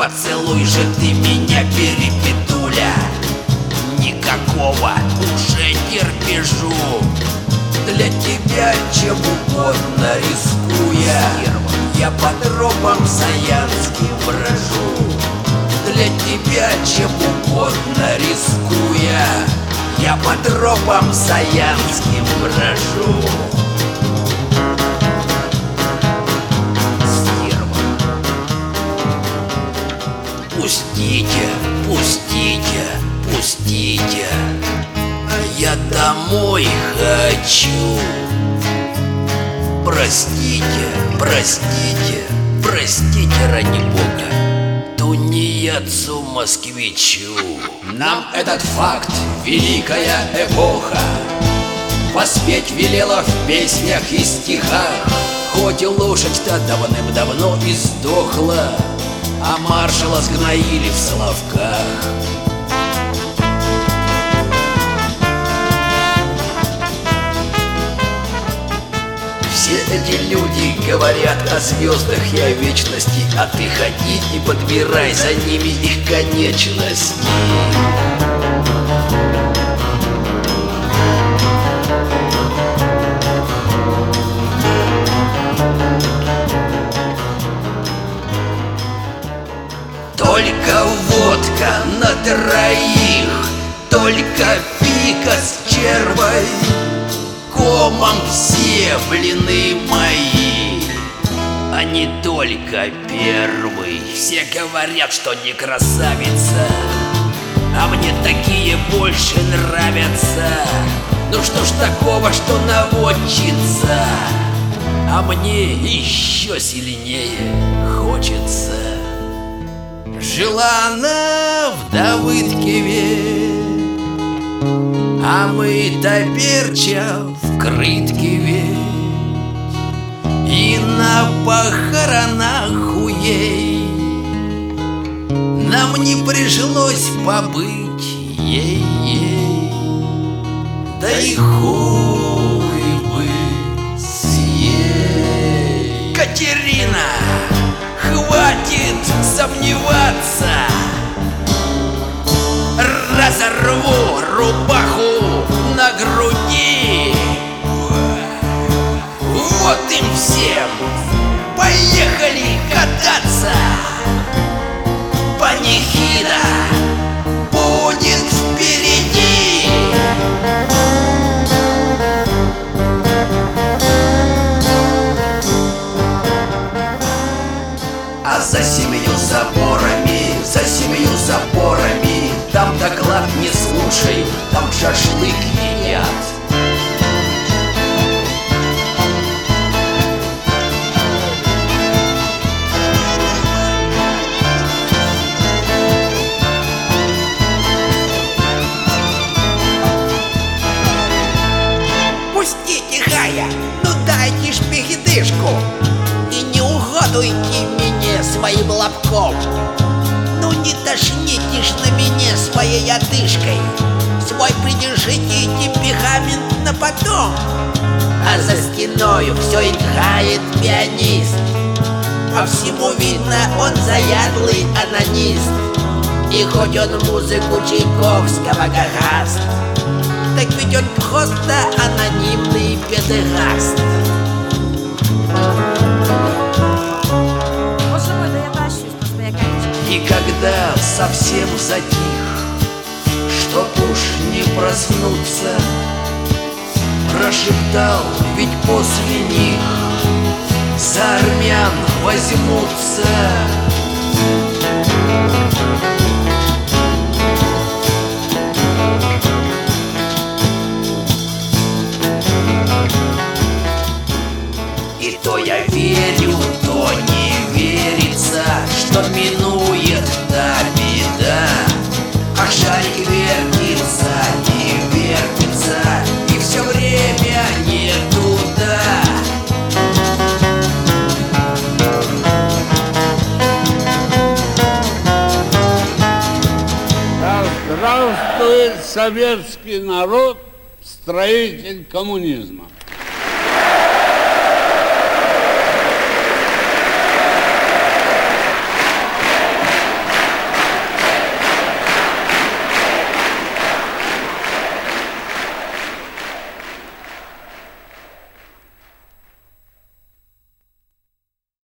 поцелуй же ты меня, перепетуля. Никакого уже терпежу, для тебя чем угодно рискуя, я по тропам саянским брожу. Для тебя чем угодно рискуя, я по тропам саянским брожу. Стерва. Пустите, пустите, пустите, а я домой хочу. Простите, простите, простите, ради Бога, тунеядцу москвичу. Нам этот факт великая эпоха воспеть велела в песнях и стихах. Хоть и лошадь-то давным-давно и сдохла, а маршала сгноили в Соловках. Все эти люди говорят о звездах и о вечности, а ты ходи и подбирай за ними их конечности. Только водка на троих, только пика с червой, комом все блины мои, а не только первый. Все говорят, что не красавица, а мне такие больше нравятся. Ну что ж такого, что наводчица, а мне еще сильнее хочется. Жила она в Давыдкиве, а мы топерча в Крыткиве, и на похоронах у ей нам не пришлось побыть ей-ей. Да и хуй бы с ей. Катерина, хватит сомневаться, разорву рубаху на груди. Вот им всем, поехали кататься. Панихида будет впереди. А за 7 заборами, за 7 заборами, там доклад не слушай, там шашлык едят. Пустите, Хая, ну дайте ж передышку и не угодуйте мне своим лобком. Ну не тошните ж на меня своей одышкой, свой придержите темперамент на потом. А за стеною все играет пианист, по всему видно, он заядлый анонист. И хоть он музыку Чайковского гораст, так ведь он просто анонимный педераст. И когда совсем затих, чтоб уж не проснуться, прошептал, ведь после них за армян возьмутся. И то я верю, то не верится, что минует та беда. А шарик вертится, не вертится, и все время не туда. Да здравствует советский народ, строитель коммунизма!